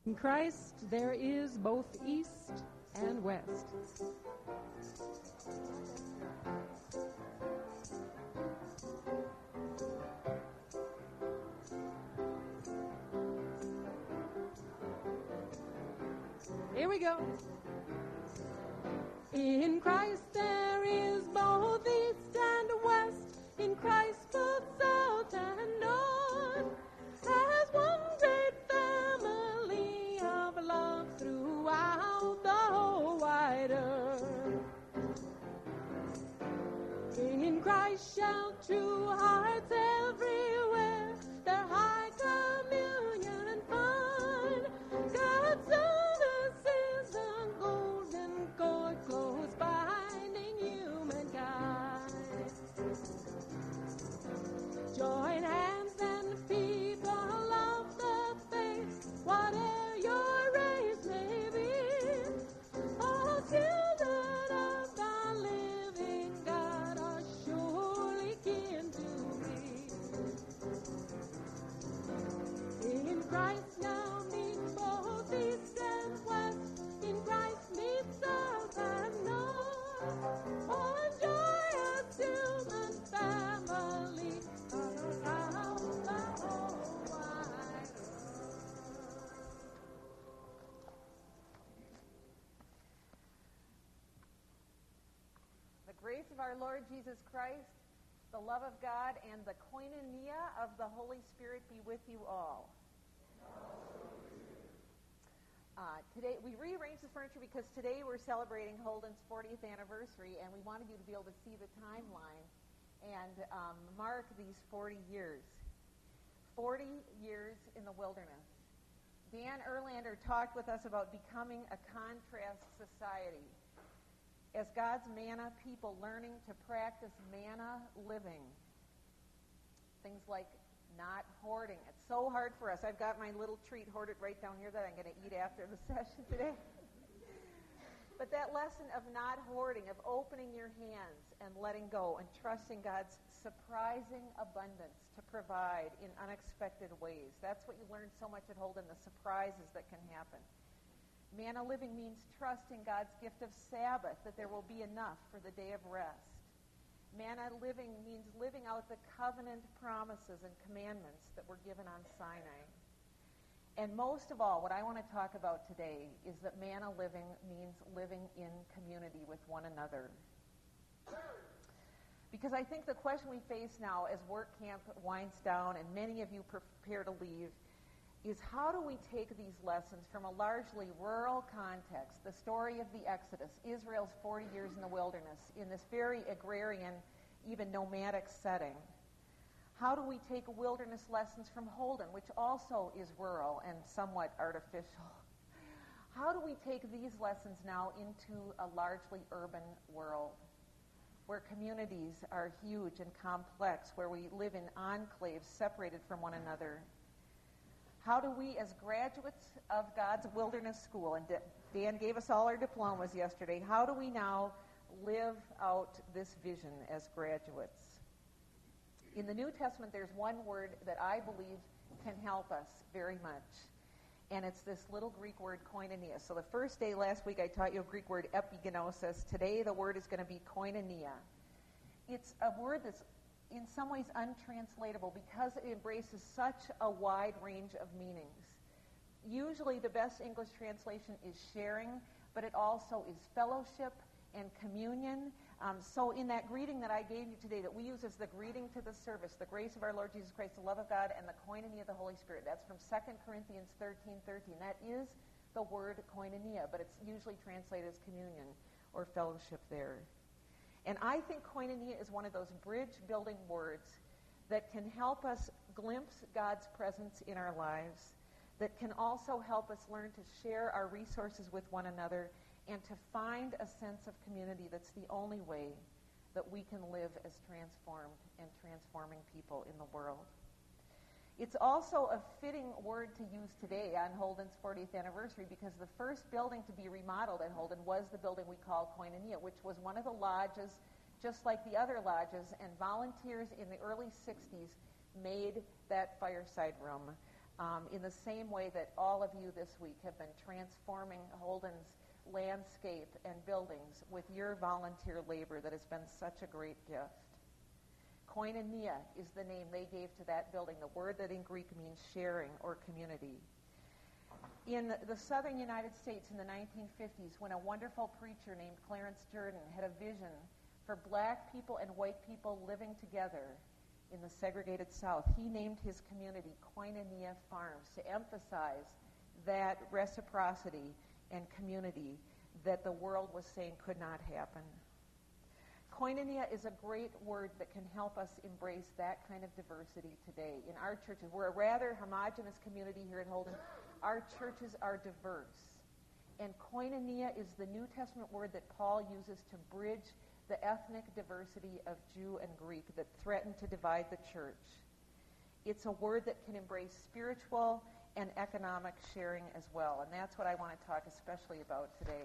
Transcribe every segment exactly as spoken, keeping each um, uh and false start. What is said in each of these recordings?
In Christ there is both east and west. Here we go. In Christ there is both east and west. In Christ both south and north. As one great family of love throughout the whole wide earth. In Christ shall true hearts everywhere their high communion find. God's service is the golden cord close binding humankind. Join hands and people of the faith, whatever your race may be. All children of the living God are surely kin to me. In Christ now meets both east and west. In Christ meets south and north. One joyous human family around the whole wide earth. The grace of our Lord Jesus Christ, the love of God, and the koinonia of the Holy Spirit be with you all. Uh, today, we rearranged the furniture because today we're celebrating Holden's fortieth anniversary, and we wanted you to be able to see the timeline and um, mark these forty years. forty years in the wilderness. Dan Erlander talked with us about becoming a contrast society. As God's manna people learning to practice manna living. Things like not hoarding. It's so hard for us. I've got my little treat hoarded right down here that I'm going to eat after the session today. But that lesson of not hoarding, of opening your hands and letting go and trusting God's surprising abundance to provide in unexpected ways. That's what you learn so much at Holden, the surprises that can happen. Manna living means trusting God's gift of Sabbath, that there will be enough for the day of rest. Manna living means living out the covenant promises and commandments that were given on Sinai. And most of all, what I want to talk about today is that manna living means living in community with one another. Because I think the question we face now as work camp winds down and many of you prepare to leave is how do we take these lessons from a largely rural context, the story of the Exodus, Israel's forty years in the wilderness, in this very agrarian, even nomadic setting. How do we take wilderness lessons from Holden, which also is rural and somewhat artificial? How do we take these lessons now into a largely urban world, where communities are huge and complex, where we live in enclaves separated from one another? How do we, as graduates of God's Wilderness School, and Dan gave us all our diplomas yesterday, how do we now live out this vision as graduates? In the New Testament, there's one word that I believe can help us very much, and it's this little Greek word koinonia. So the first day last week I taught you a Greek word epigenosis. Today the word is going to be koinonia. It's a word that's in some ways untranslatable because it embraces such a wide range of meanings. Usually the best English translation is sharing, but it also is fellowship and communion. Um, so in that greeting that I gave you today that we use as the greeting to the service, the grace of our Lord Jesus Christ, the love of God, and the koinonia of the Holy Spirit, that's from Second Corinthians thirteen thirteen. That is the word koinonia, but it's usually translated as communion or fellowship there. And I think koinonia is one of those bridge-building words that can help us glimpse God's presence in our lives, that can also help us learn to share our resources with one another and to find a sense of community that's the only way that we can live as transformed and transforming people in the world. It's also a fitting word to use today on Holden's fortieth anniversary because the first building to be remodeled at Holden was the building we call Koinonia, which was one of the lodges, just like the other lodges, and volunteers in the early sixties made that fireside room. um, in the same way that all of you this week have been transforming Holden's landscape and buildings with your volunteer labor that has been such a great gift. Koinonia is the name they gave to that building, the word that in Greek means sharing or community. In the southern United States in the nineteen fifties, when a wonderful preacher named Clarence Jordan had a vision for black people and white people living together in the segregated South, he named his community Koinonia Farms to emphasize that reciprocity and community that the world was saying could not happen. Koinonia is a great word that can help us embrace that kind of diversity today. In our churches, we're a rather homogenous community here at Holden. Our churches are diverse. And koinonia is the New Testament word that Paul uses to bridge the ethnic diversity of Jew and Greek that threaten to divide the church. It's a word that can embrace spiritual and economic sharing as well. And that's what I want to talk especially about today.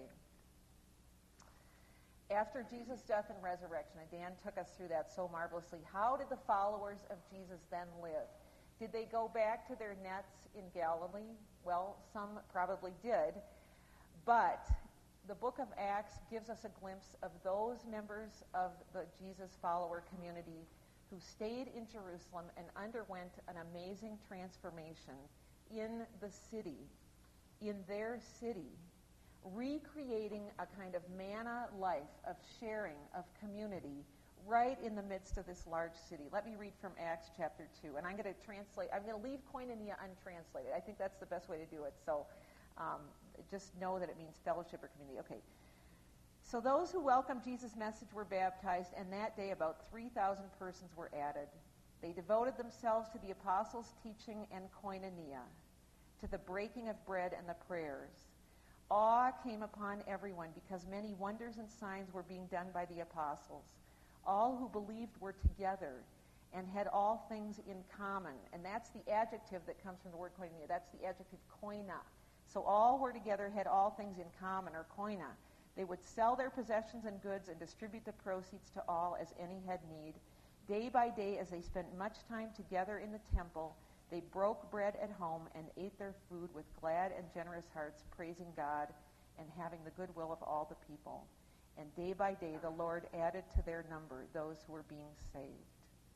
After Jesus' death and resurrection, and Dan took us through that so marvelously, how did the followers of Jesus then live? Did they go back to their nets in Galilee? Well, some probably did. But the book of Acts gives us a glimpse of those members of the Jesus follower community who stayed in Jerusalem and underwent an amazing transformation in the city, in their city, recreating a kind of manna life of sharing, of community, right in the midst of this large city. Let me read from Acts chapter two, and I'm going to translate. I'm going to leave koinonia untranslated. I think that's the best way to do it. So um, just know that it means fellowship or community. Okay. So those who welcomed Jesus' message were baptized, and that day about three thousand persons were added. They devoted themselves to the apostles' teaching and koinonia, to the breaking of bread and the prayers. Awe came upon everyone because many wonders and signs were being done by the apostles. All who believed were together and had all things in common. And that's the adjective that comes from the word koinonia. That's the adjective koina. So all were together, had all things in common, or koina. They would sell their possessions and goods and distribute the proceeds to all as any had need. Day by day, as they spent much time together in the temple, they broke bread at home and ate their food with glad and generous hearts, praising God and having the goodwill of all the people. And day by day, the Lord added to their number those who were being saved.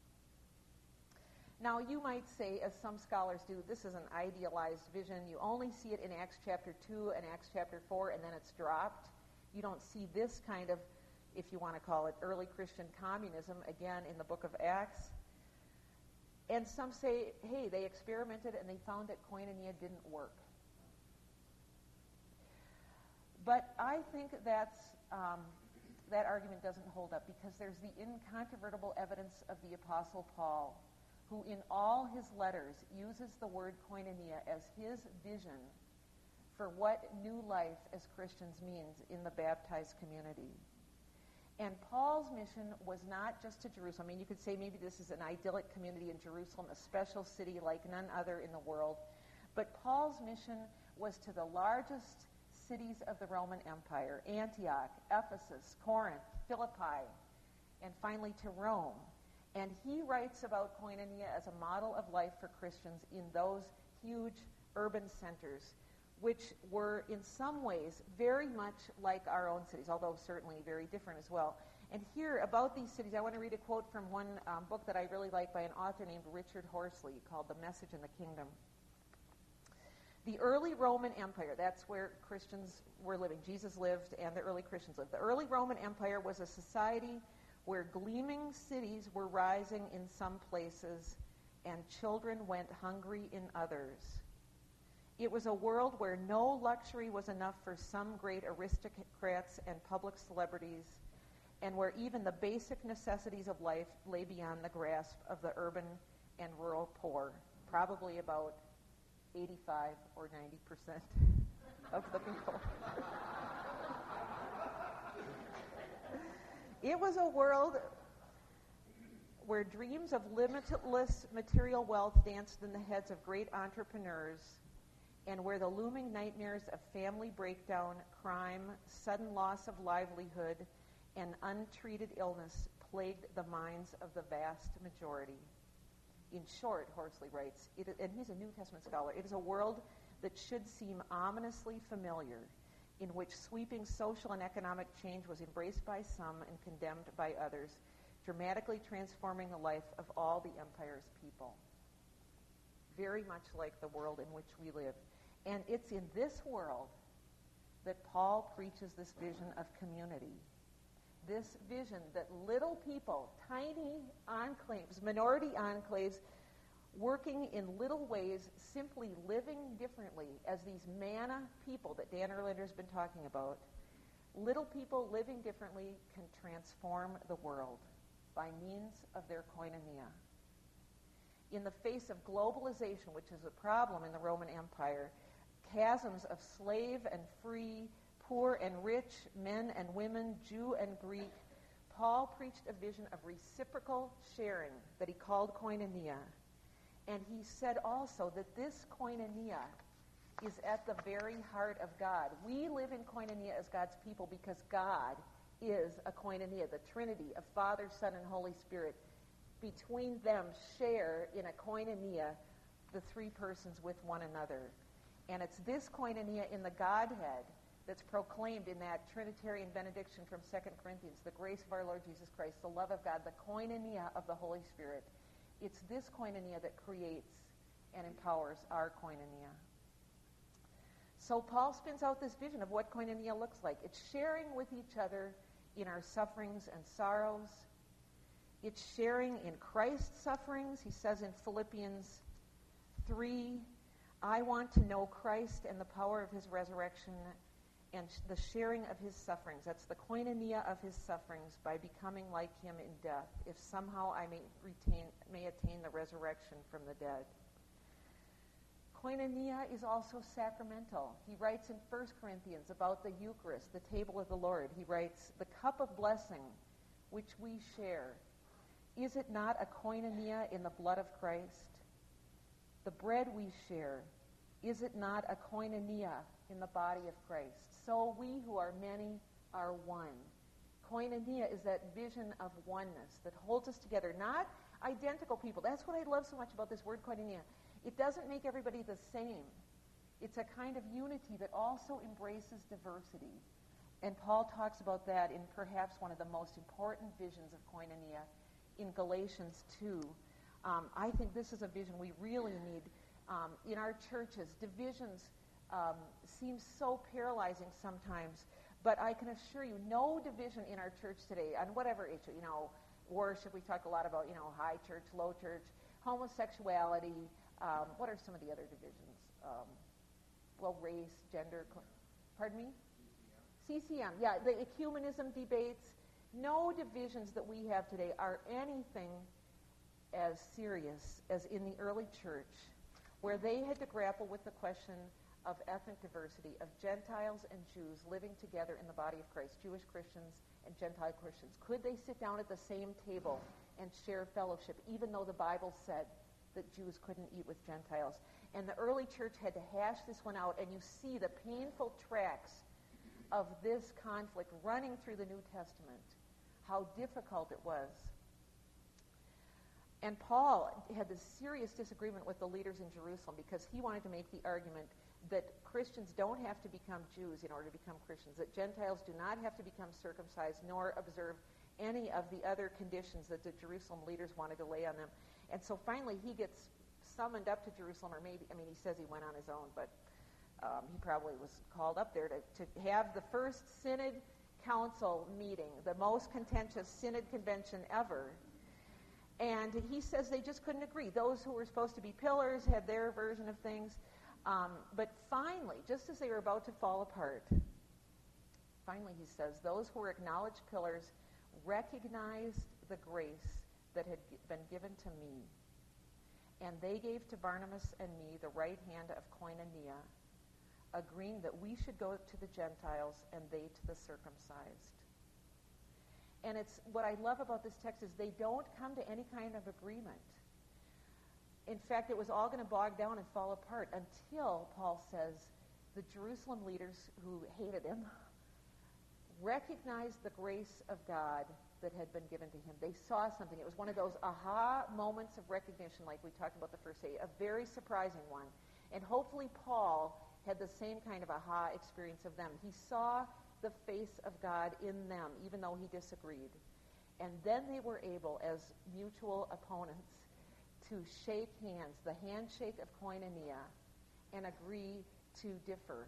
Now, you might say, as some scholars do, this is an idealized vision. You only see it in Acts chapter two and Acts chapter four, and then it's dropped. You don't see this kind of, if you want to call it, early Christian communism again in the book of Acts. And some say, hey, they experimented and they found that koinonia didn't work. But I think that's, um, that argument doesn't hold up because there's the incontrovertible evidence of the Apostle Paul, who in all his letters uses the word koinonia as his vision for what new life as Christians means in the baptized community. And Paul's mission was not just to Jerusalem. I mean, you could say maybe this is an idyllic community in Jerusalem, a special city like none other in the world. But Paul's mission was to the largest cities of the Roman Empire, Antioch, Ephesus, Corinth, Philippi, and finally to Rome. And he writes about koinonia as a model of life for Christians in those huge urban centers, which were in some ways very much like our own cities, although certainly very different as well. And here, about these cities, I want to read a quote from one um, book that I really like by an author named Richard Horsley called The Message in the Kingdom. The early Roman Empire, that's where Christians were living. Jesus lived and the early Christians lived. The early Roman Empire was a society where gleaming cities were rising in some places and children went hungry in others. It was a world where no luxury was enough for some great aristocrats and public celebrities, and where even the basic necessities of life lay beyond the grasp of the urban and rural poor, probably about eighty-five or ninety percent of the people. It was a world where dreams of limitless material wealth danced in the heads of great entrepreneurs, and where the looming nightmares of family breakdown, crime, sudden loss of livelihood, and untreated illness plagued the minds of the vast majority. In short, Horsley writes, it, and he's a New Testament scholar, it is a world that should seem ominously familiar, in which sweeping social and economic change was embraced by some and condemned by others, dramatically transforming the life of all the empire's people. Very much like the world in which we live. And it's in this world that Paul preaches this vision of community. This vision that little people, tiny enclaves, minority enclaves, working in little ways, simply living differently as these manna people that Dan Erlander has been talking about, little people living differently can transform the world by means of their koinonia. In the face of globalization, which is a problem in the Roman Empire, chasms of slave and free, poor and rich, men and women, Jew and Greek, Paul preached a vision of reciprocal sharing that he called koinonia. And he said also that this koinonia is at the very heart of God. We live in koinonia as God's people because God is a koinonia, the Trinity of Father, Son, and Holy Spirit. Between them share in a koinonia the three persons with one another. And it's this koinonia in the Godhead that's proclaimed in that Trinitarian benediction from Second Corinthians, the grace of our Lord Jesus Christ, the love of God, the koinonia of the Holy Spirit. It's this koinonia that creates and empowers our koinonia. So Paul spins out this vision of what koinonia looks like. It's sharing with each other in our sufferings and sorrows. It's sharing in Christ's sufferings. He says in Philippians three, I want to know Christ and the power of his resurrection and the sharing of his sufferings. That's the koinonia of his sufferings by becoming like him in death, if somehow I may retain, may attain the resurrection from the dead. Koinonia is also sacramental. He writes in First Corinthians about the Eucharist, the table of the Lord. He writes, the cup of blessing which we share, is it not a koinonia in the blood of Christ? The bread we share, is it not a koinonia in the body of Christ? So we who are many are one. Koinonia is that vision of oneness that holds us together, not identical people. That's what I love so much about this word koinonia. It doesn't make everybody the same. It's a kind of unity that also embraces diversity. And Paul talks about that in perhaps one of the most important visions of koinonia in Galatians two. Um, I think this is a vision we really need um, in our churches. Divisions um, seem so paralyzing sometimes, but I can assure you, no division in our church today on whatever issue. You know, worship. We talk a lot about you know high church, low church, homosexuality. Um, what are some of the other divisions? Um, well, race, gender. Cl- pardon me? C C M. C C M. Yeah, the ecumenism debates. No divisions that we have today are anything as serious as in the early church, where they had to grapple with the question of ethnic diversity, of Gentiles and Jews living together in the body of Christ, Jewish Christians and Gentile Christians. Could they sit down at the same table and share fellowship, even though the Bible said that Jews couldn't eat with Gentiles? And the early church had to hash this one out, and you see the painful tracks of this conflict running through the New Testament, how difficult it was. And Paul had this serious disagreement with the leaders in Jerusalem because he wanted to make the argument that Christians don't have to become Jews in order to become Christians, that Gentiles do not have to become circumcised nor observe any of the other conditions that the Jerusalem leaders wanted to lay on them. And so finally he gets summoned up to Jerusalem, or maybe, I mean, he says he went on his own, but um, he probably was called up there to, to have the first Synod Council meeting, the most contentious Synod convention ever. And he says they just couldn't agree. Those who were supposed to be pillars had their version of things. Um, but finally, just as they were about to fall apart, finally he says, those who were acknowledged pillars recognized the grace that had been given to me. And they gave to Barnabas and me the right hand of koinonia, agreeing that we should go to the Gentiles and they to the circumcised. And it's what I love about this text is they don't come to any kind of agreement. In fact, it was all going to bog down and fall apart until, Paul says, the Jerusalem leaders who hated him recognized the grace of God that had been given to him. They saw something. It was one of those aha moments of recognition, like we talked about the first day, a very surprising one. And hopefully Paul had the same kind of aha experience of them. He saw the face of God in them, even though he disagreed. And then they were able, as mutual opponents, to shake hands, the handshake of koinonia, and agree to differ.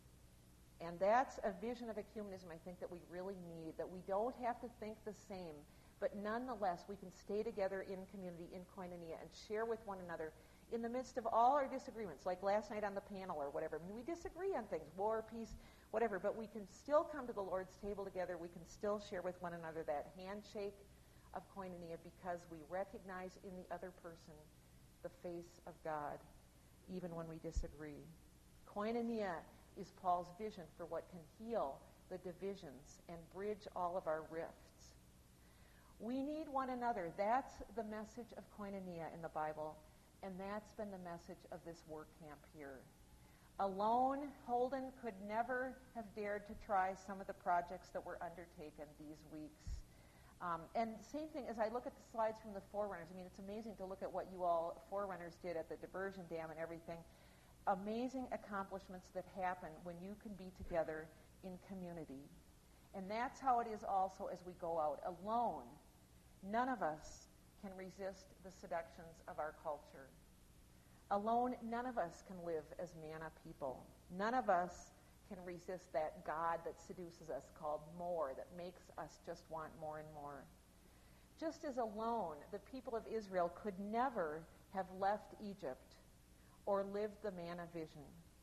And that's a vision of ecumenism, I think, that we really need, that we don't have to think the same, but nonetheless we can stay together in community, in koinonia, and share with one another in the midst of all our disagreements, like last night on the panel or whatever. I mean, we disagree on things, war, peace, whatever, but we can still come to the Lord's table together. We can still share with one another that handshake of koinonia because we recognize in the other person the face of God, even when we disagree. Koinonia is Paul's vision for what can heal the divisions and bridge all of our rifts. We need one another. That's the message of koinonia in the Bible, and that's been the message of this work camp here. Alone, Holden could never have dared to try some of the projects that were undertaken these weeks. Um, and same thing, as I look at the slides from the Forerunners, I mean, it's amazing to look at what you all Forerunners did at the diversion dam and everything. Amazing accomplishments that happen when you can be together in community. And that's how it is also as we go out. Alone, none of us can resist the seductions of our culture. Alone, none of us can live as manna people. None of us can resist that God that seduces us, called more, that makes us just want more and more. Just as alone, the people of Israel could never have left Egypt or lived the manna vision.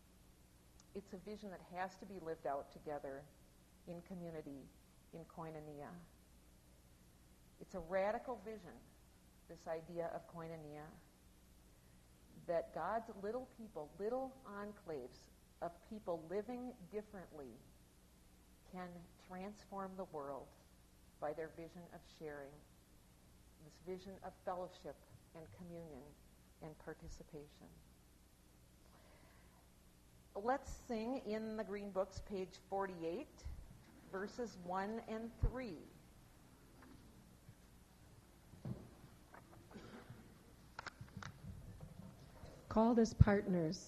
It's a vision that has to be lived out together in community, in koinonia. It's a radical vision, this idea of koinonia, that God's little people, little enclaves of people living differently can transform the world by their vision of sharing, this vision of fellowship and communion and participation. Let's sing in the Green Books, page forty-eight, verses one and three. Called as partners.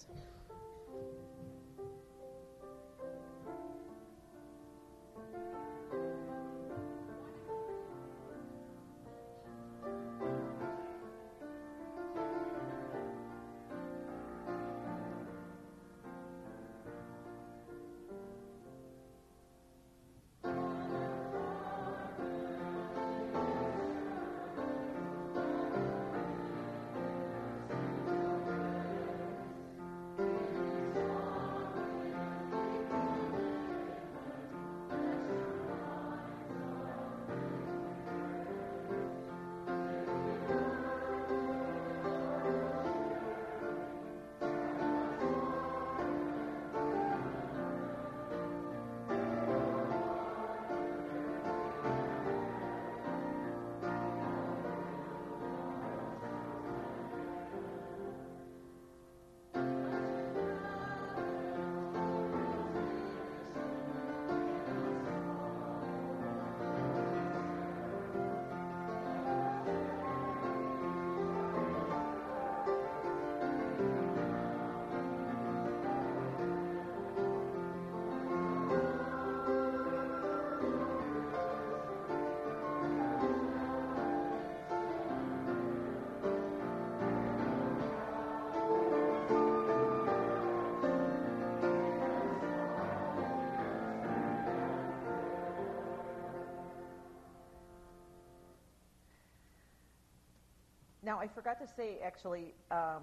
Now, I forgot to say, actually, um,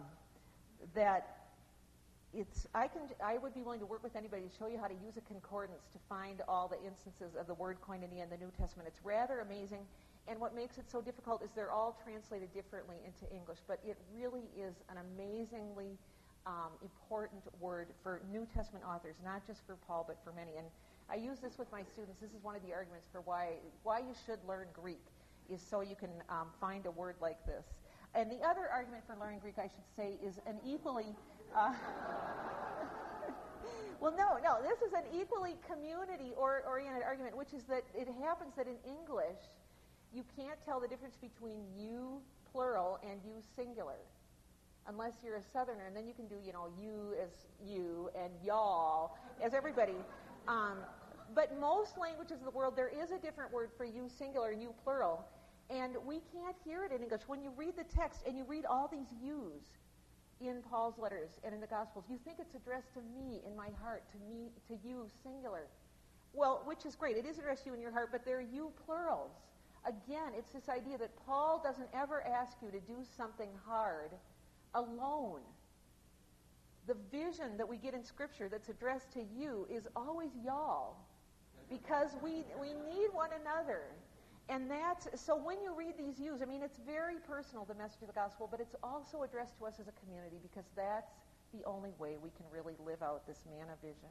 that it's I can I would be willing to work with anybody to show you how to use a concordance to find all the instances of the word koinonia in the New Testament. It's rather amazing, and what makes it so difficult is they're all translated differently into English, but it really is an amazingly um, important word for New Testament authors, not just for Paul, but for many. And I use this with my students. This is one of the arguments for why why you should learn Greek, is so you can um, find a word like this. And the other argument for learning Greek, I should say, is an equally, uh, Well, no, no. This is an equally community-oriented argument, which is that it happens that in English, you can't tell the difference between you plural and you singular, unless you're a Southerner, and then you can do, you know, you as you and y'all as everybody. Um, but most languages of the world, there is a different word for you singular and you plural, and we can't hear it in English. When you read the text and you read all these yous in Paul's letters and in the Gospels, you think it's addressed to me in my heart, to me, to you singular. Well, which is great. It is addressed to you in your heart, but they're you plurals. Again, it's this idea that Paul doesn't ever ask you to do something hard alone. The vision that we get in Scripture that's addressed to you is always y'all, because we we need one another. And that's, so when you read these yous, I mean, it's very personal, the message of the gospel, but it's also addressed to us as a community, because that's the only way we can really live out this manna vision.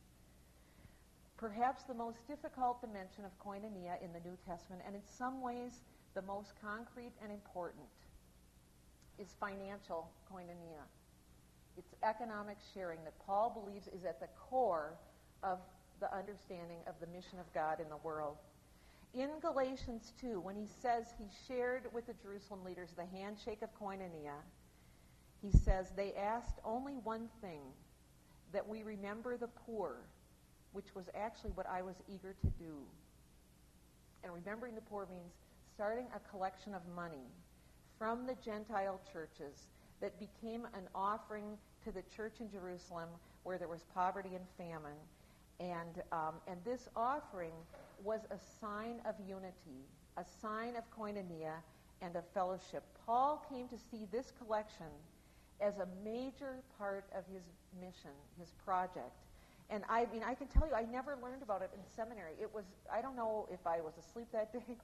Perhaps the most difficult dimension of koinonia in the New Testament, and in some ways the most concrete and important, is financial koinonia. It's economic sharing that Paul believes is at the core of the understanding of the mission of God in the world. In Galatians two, when he says he shared with the Jerusalem leaders the handshake of koinonia, he says they asked only one thing, that we remember the poor, which was actually what I was eager to do. And remembering the poor means starting a collection of money from the Gentile churches that became an offering to the church in Jerusalem where there was poverty and famine. And um, and this offering was a sign of unity, a sign of koinonia and of fellowship. Paul came to see this collection as a major part of his mission, his project. And I mean, I can tell you, I never learned about it in seminary. It was, I don't know if I was asleep that day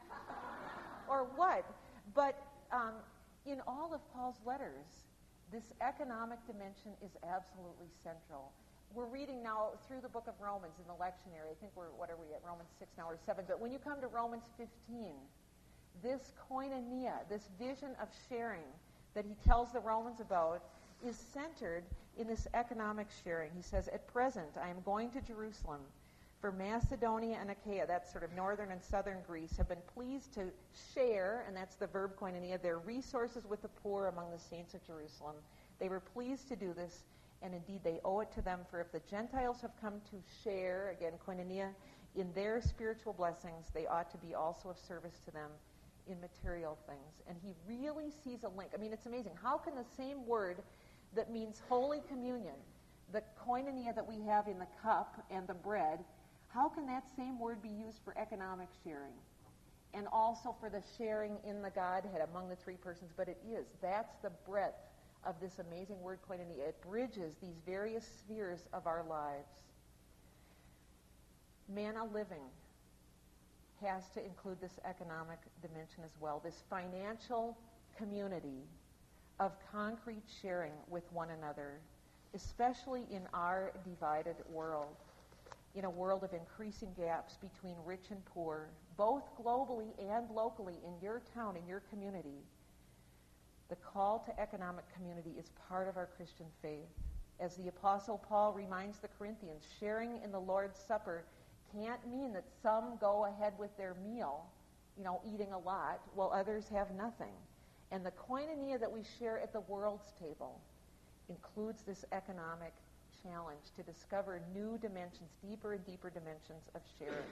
or what, but um, in all of Paul's letters, this economic dimension is absolutely central. We're reading now through the book of Romans in the lectionary. I think we're, what are we at, Romans six now or seven? But when you come to Romans fifteen, this koinonia, this vision of sharing that he tells the Romans about, is centered in this economic sharing. He says, at present, I am going to Jerusalem, for Macedonia and Achaia, that's sort of northern and southern Greece, have been pleased to share, and that's the verb koinonia, their resources with the poor among the saints of Jerusalem. They were pleased to do this, and indeed they owe it to them, for if the Gentiles have come to share, again, koinonia, in their spiritual blessings, they ought to be also of service to them in material things. And he really sees a link. I mean, it's amazing. How can the same word that means Holy Communion, the koinonia that we have in the cup and the bread, how can that same word be used for economic sharing and also for the sharing in the Godhead among the three persons? But it is. That's the breadth of this amazing word koinonia. It bridges these various spheres of our lives. Manna living has to include this economic dimension as well, this financial community of concrete sharing with one another, especially in our divided world, in a world of increasing gaps between rich and poor, both globally and locally in your town, in your community. The call to economic community is part of our Christian faith. As the Apostle Paul reminds the Corinthians, sharing in the Lord's Supper can't mean that some go ahead with their meal, you know, eating a lot, while others have nothing. And the koinonia that we share at the world's table includes this economic challenge to discover new dimensions, deeper and deeper dimensions of sharing.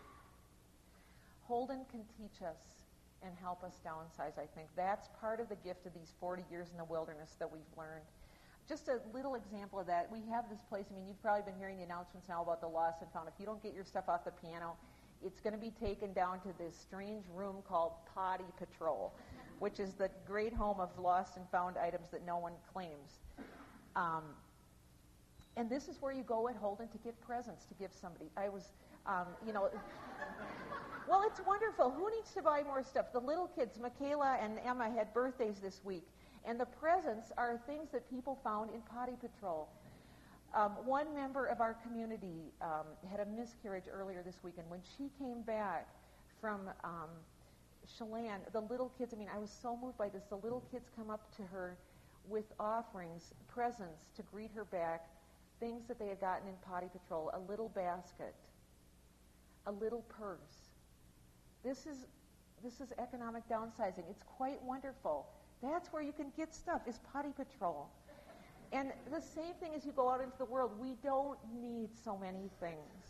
Holden can teach us and help us downsize, I think. That's part of the gift of these forty years in the wilderness that we've learned. Just a little example of that. We have this place, I mean, you've probably been hearing the announcements now about the lost and found. If you don't get your stuff off the piano, it's going to be taken down to this strange room called Potty Patrol, which is the great home of lost and found items that no one claims. Um, and this is where you go at Holden to give presents, to give somebody. I was, um, you know, well, it's wonderful. Who needs to buy more stuff? The little kids, Michaela and Emma, had birthdays this week. And the presents are things that people found in Potty Patrol. Um, one member of our community um, had a miscarriage earlier this week, and when she came back from um, Chelan, the little kids, I mean, I was so moved by this. The little kids come up to her with offerings, presents to greet her back things that they had gotten in Potty Patrol, a little basket, a little purse. This is this is economic downsizing. It's quite wonderful. That's where you can get stuff, is Potty Patrol. And the same thing as you go out into the world. We don't need so many things.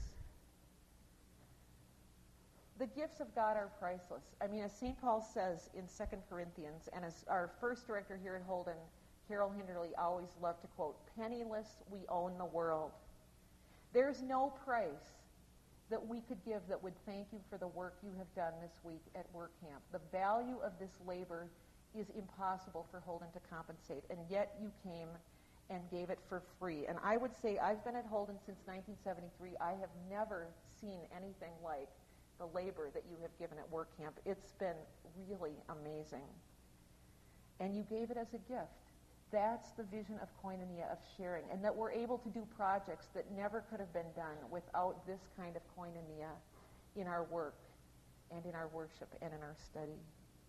The gifts of God are priceless. I mean, as Saint Paul says in Second Corinthians, and as our first director here at Holden, Carol Hinderly, always loved to quote, "Penniless, we own the world." There's no price that we could give that would thank you for the work you have done this week at Work Camp. The value of this labor is impossible for Holden to compensate, and yet you came and gave it for free. And I would say I've been at Holden since nineteen seventy-three. I have never seen anything like the labor that you have given at Work Camp. It's been really amazing. And you gave it as a gift. That's the vision of koinonia, of sharing, and that we're able to do projects that never could have been done without this kind of koinonia in our work and in our worship and in our study.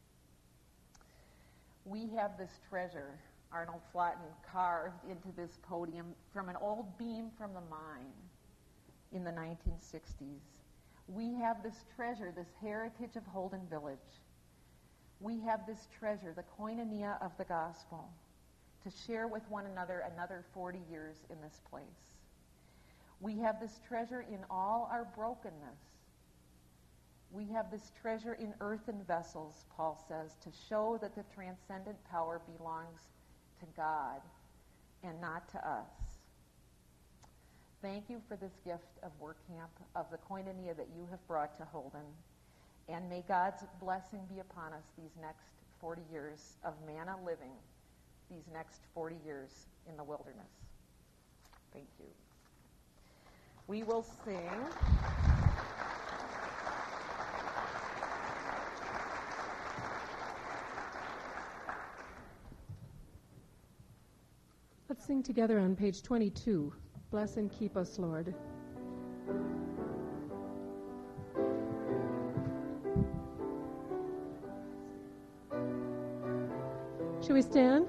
We have this treasure, Arnold Flatten carved into this podium from an old beam from the mine in the nineteen sixties. We have this treasure, this heritage of Holden Village. We have this treasure, the koinonia of the gospel, to share with one another another forty years in this place. We have this treasure in all our brokenness. We have this treasure in earthen vessels, Paul says, to show that the transcendent power belongs to God and not to us. Thank you for this gift of Work Camp, of the koinonia that you have brought to Holden, and may God's blessing be upon us these next forty years of manna living, these next forty years in the wilderness. Thank you. We will sing. Let's sing together on page twenty-two. Bless and keep us, Lord. Should we stand?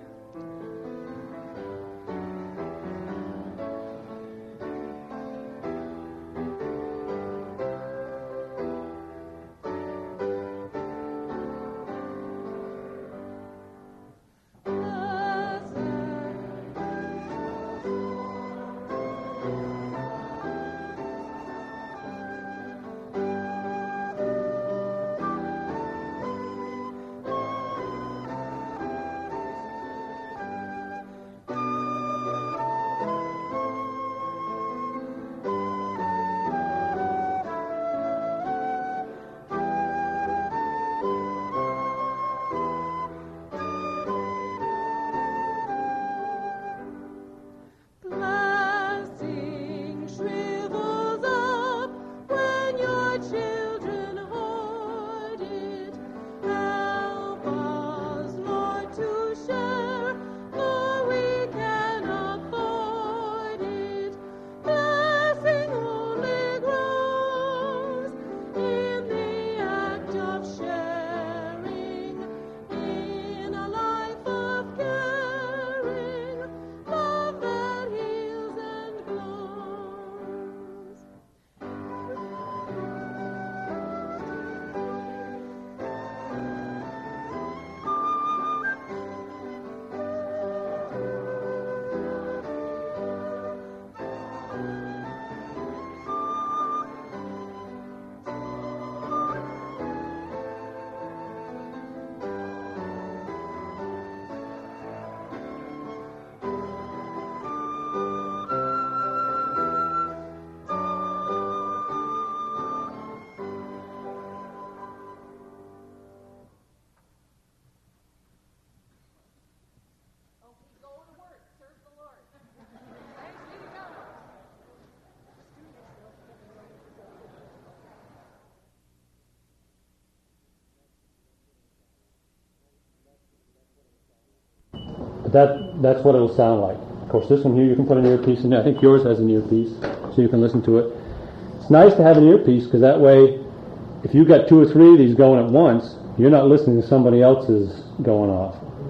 That that's what it'll sound like. Of course, this one here, you can put an earpiece in. I think yours has an earpiece, so you can listen to it. It's nice to have an earpiece, because that way, if you've got two or three of these going at once, you're not listening to somebody else's going off.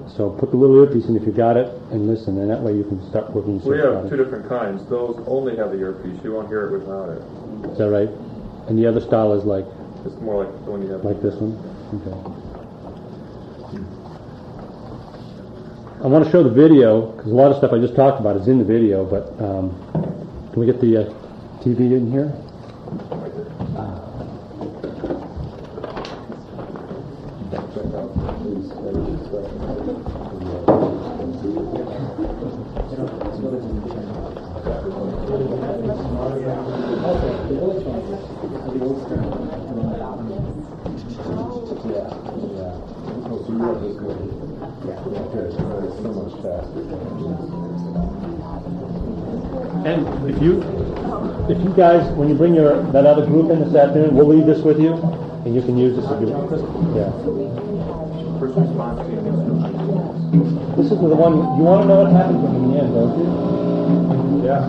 So put the little earpiece in if you got it and listen, and that way you can start working. We have two different kinds. Those only have the earpiece. You won't hear it without it. Is that right? And the other style is like? It's more like the one you have. Like this one? Okay. I want to show the video, because a lot of stuff I just talked about is in the video, but um, can we get the uh, T V in here? And if you, if you guys, when you bring your that other group in this afternoon, we'll leave this with you, and you can use this if you want. Yeah. First response team. This is the one you want to know what happens in the end, don't you? Yeah.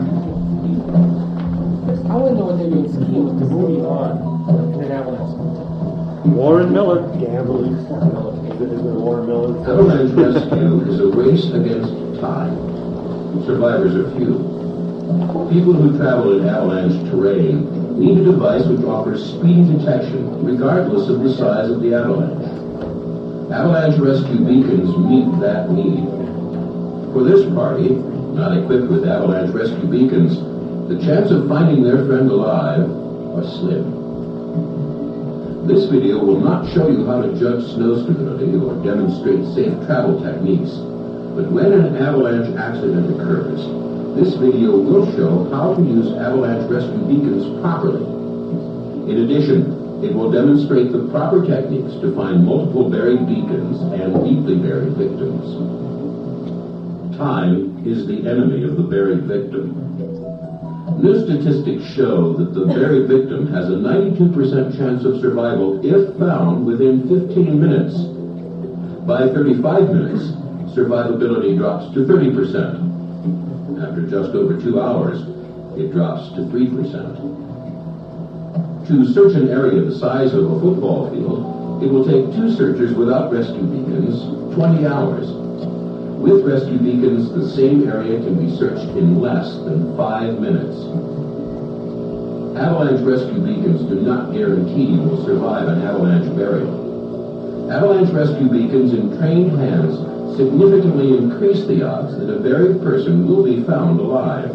I want to know what they're doing skiing with the movie on in Avalanche. Warren Miller. Gambling. Is it, is it Warren Miller? Avalanche rescue is a race against time. Survivors are few. People who travel in avalanche terrain need a device which offers speedy detection regardless of the size of the avalanche. Avalanche rescue beacons meet that need. For this party, not equipped with avalanche rescue beacons, the chance of finding their friend alive are slim. This video will not show you how to judge snow stability or demonstrate safe travel techniques, but when an avalanche accident occurs, this video will show how to use avalanche rescue beacons properly. In addition, it will demonstrate the proper techniques to find multiple buried beacons and deeply buried victims. Time is the enemy of the buried victim. New statistics show that the buried victim has a ninety-two percent chance of survival if found within fifteen minutes. By thirty-five minutes, survivability drops to thirty percent. After just over two hours, it drops to three percent. To search an area the size of a football field, it will take two searchers without rescue beacons twenty hours. With rescue beacons, the same area can be searched in less than five minutes. Avalanche rescue beacons do not guarantee you will survive an avalanche burial. Avalanche rescue beacons in trained hands significantly increase the odds that a buried person will be found alive.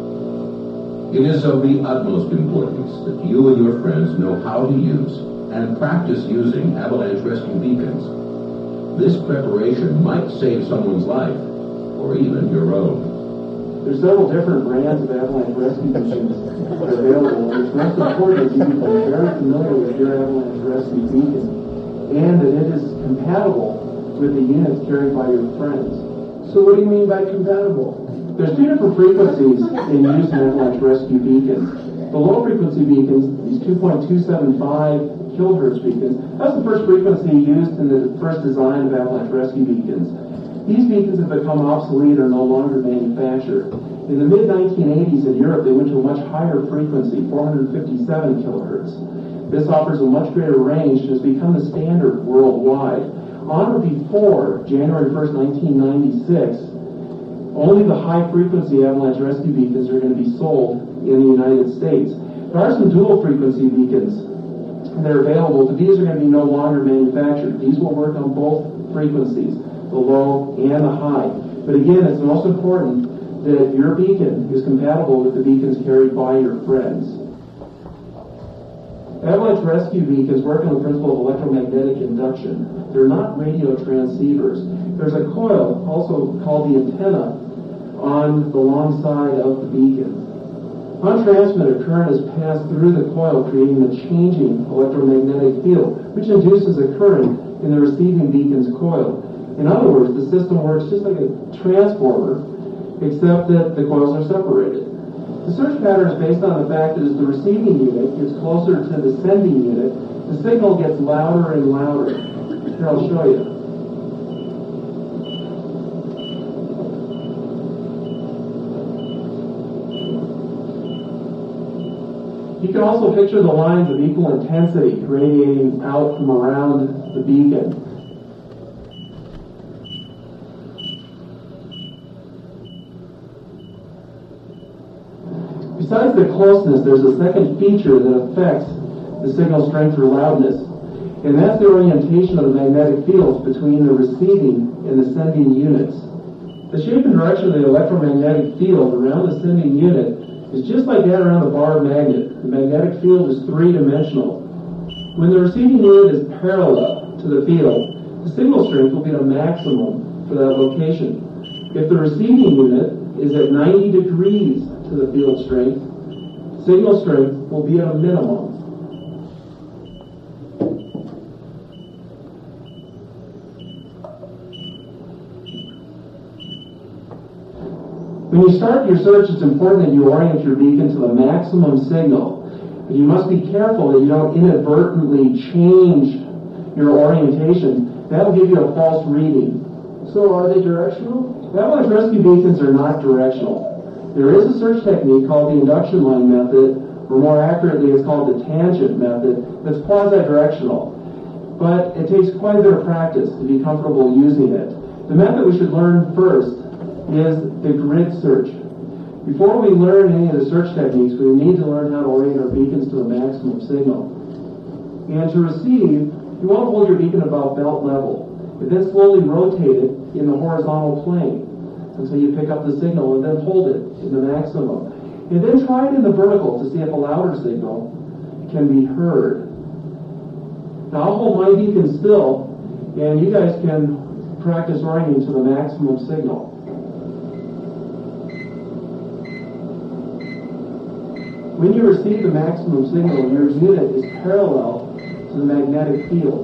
It is of the utmost importance that you and your friends know how to use and practice using avalanche rescue beacons. This preparation might save someone's life, or even your own. There's several different brands of avalanche rescue beacons that are available, and it's most important that you become very familiar with your avalanche rescue beacon, and that it is compatible with the units carried by your friends. So what do you mean by compatible? There's two different frequencies in use in avalanche rescue beacons. The low frequency beacons, these two point two seven five kilohertz beacons, that's the first frequency used in the first design of avalanche rescue beacons. These beacons have become obsolete or no longer manufactured. In the mid nineteen eighties in Europe, they went to a much higher frequency, four hundred fifty-seven kilohertz. This offers a much greater range and has become the standard worldwide. On or before January first, nineteen ninety-six, only the high-frequency avalanche rescue beacons are going to be sold in the United States. There are some dual-frequency beacons that are available, but these are going to be no longer manufactured. These will work on both frequencies, the low and the high. But again, it's most important that your beacon is compatible with the beacons carried by your friends. Avalanche rescue beacons work on the principle of electromagnetic induction. They're not radio transceivers. There's a coil, also called the antenna, on the long side of the beacon. On transmitter, current is passed through the coil, creating a changing electromagnetic field, which induces a current in the receiving beacon's coil. In other words, the system works just like a transformer, except that the coils are separated. The search pattern is based on the fact that as the receiving unit gets closer to the sending unit, the signal gets louder and louder. Here, I'll show you. You can also picture the lines of equal intensity radiating out from around the beacon. Besides the closeness, there's a second feature that affects the signal strength or loudness, and that's the orientation of the magnetic fields between the receiving and the sending units. The shape and direction of the electromagnetic field around the sending unit is just like that around the bar magnet. The magnetic field is three-dimensional. When the receiving unit is parallel to the field, the signal strength will be at a maximum for that location. If the receiving unit is at ninety degrees to the field strength, signal strength will be at a minimum. When you start your search, it's important that you orient your beacon to the maximum signal. But you must be careful that you don't inadvertently change your orientation. That'll give you a false reading. So are they directional? Avalanche rescue beacons are not directional. There is a search technique called the induction line method, or more accurately it's called the tangent method, that's quasi-directional. But it takes quite a bit of practice to be comfortable using it. The method we should learn first is the grid search. Before we learn any of the search techniques, we need to learn how to orient our beacons to the maximum signal. And to receive, you want to hold your beacon about belt level, and then slowly rotate it in the horizontal plane until you pick up the signal, and then hold it in the maximum. And then try it in the vertical to see if a louder signal can be heard. Now I'll hold my beacon still, and you guys can practice orienting to the maximum signal. When you receive the maximum signal, your unit is parallel to the magnetic field.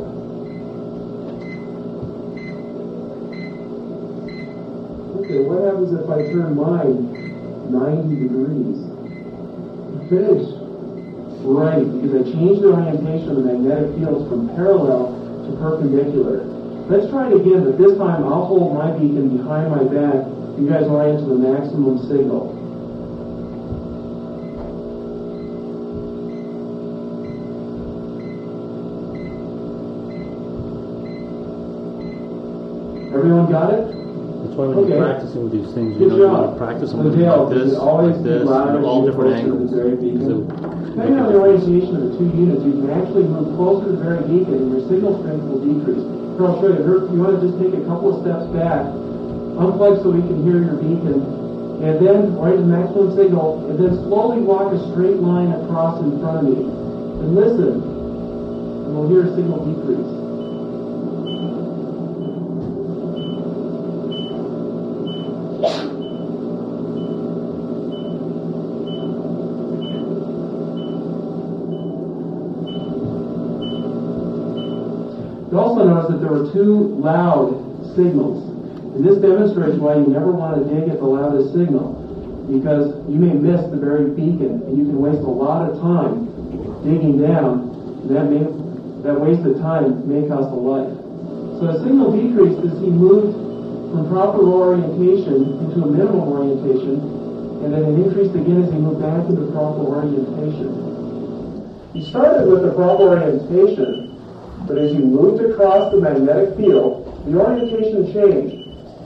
Okay, what happens if I turn mine ninety degrees? Fish. Right, because I changed the orientation of the magnetic fields from parallel to perpendicular. Let's try it again, but this time I'll hold my beacon behind my back. You guys orient to the maximum signal. Everyone got it? That's why when Okay. you're practicing with these things, Good you know, you job. want to practice them The like tail this, is always like this, louder and all as you different approach to angles. the very beacon. So, Depending on the orientation of the two units, you can actually move closer to the very beacon and your signal strength will decrease. Here, I'll show you. Here, you want to just take a couple of steps back, unplug so we can hear your beacon, and then orient the maximum signal, and then slowly walk a straight line across in front of me. And listen, and we'll hear a signal decrease. You also notice that there were two loud signals. And this demonstrates why you never want to dig at the loudest signal, because you may miss the very beacon, and you can waste a lot of time digging down, and that, may, that wasted time may cost a life. So a signal decreased as he moved from proper orientation into a minimum orientation, and then it increased again as he moved back into proper orientation. He started with the proper orientation, but as you moved across the magnetic field, the orientation changed.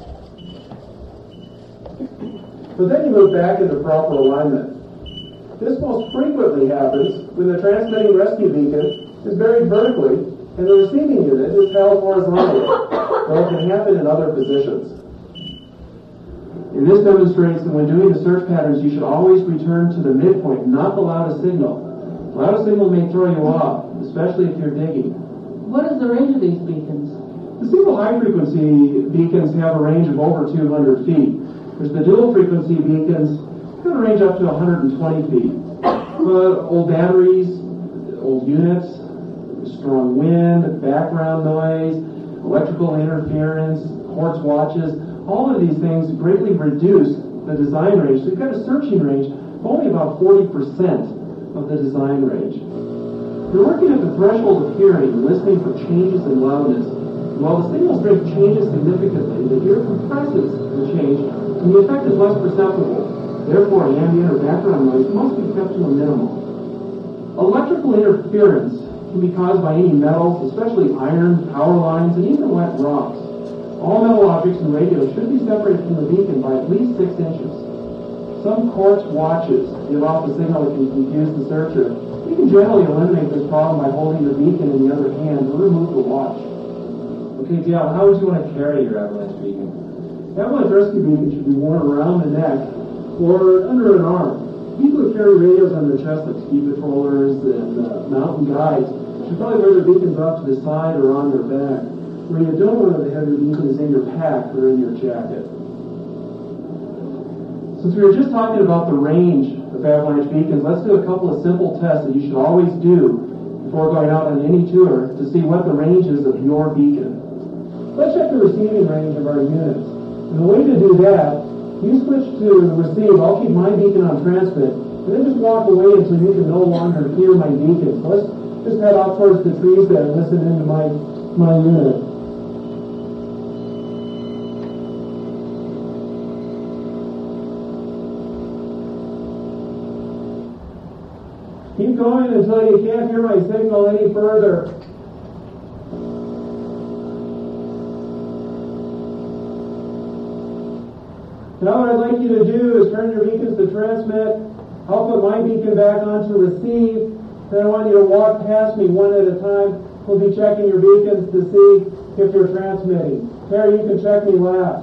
So then you move back into proper alignment. This most frequently happens when the transmitting rescue beacon is buried vertically and the receiving unit is held horizontally, though it can happen in other positions. And this demonstrates that when doing the search patterns, you should always return to the midpoint, not the loudest signal. The loudest signal may throw you off, especially if you're digging. What is the range of these beacons? The single high-frequency beacons have a range of over two hundred feet. There's the dual-frequency beacons that range up to one hundred twenty feet. But old batteries, old units, strong wind, background noise, electrical interference, quartz watches, all of these things greatly reduce the design range. So you've got a searching range of only about forty percent of the design range. You're working at the threshold of hearing and listening for changes in loudness. And while the signal strength changes significantly, the ear compresses the change, and the effect is less perceptible. Therefore, ambient or background noise must be kept to a minimum. Electrical interference can be caused by any metals, especially iron, power lines, and even wet rocks. All metal objects and radios should be separated from the beacon by at least six inches. some quartz watches give off a signal that can confuse the searcher. You can generally eliminate this problem by holding the beacon in the other hand or remove the watch. Okay, Dale, how would you want to carry your avalanche beacon? The avalanche rescue beacon should be worn around the neck or under an arm. People who carry radios on their chest, like ski patrollers and uh, mountain guides, should probably wear their beacons off to the side or on their back. Where you don't want to have your beacon is in your pack or in your jacket. Since we were just talking about the range of avalanche beacons, let's do a couple of simple tests that you should always do before going out on any tour to see what the range is of your beacon. Let's check the receiving range of our units. And the way to do that, you switch to receive. I'll keep my beacon on transmit, and then just walk away until you can no longer hear my beacon. So let's just head off towards the trees there and listen into my, my unit. Keep going until you can't hear my signal any further. Now what I'd like you to do is turn your beacons to transmit. I'll put my beacon back on to receive. Then I want you to walk past me one at a time. We'll be checking your beacons to see if you're transmitting. Terry, you can check me last.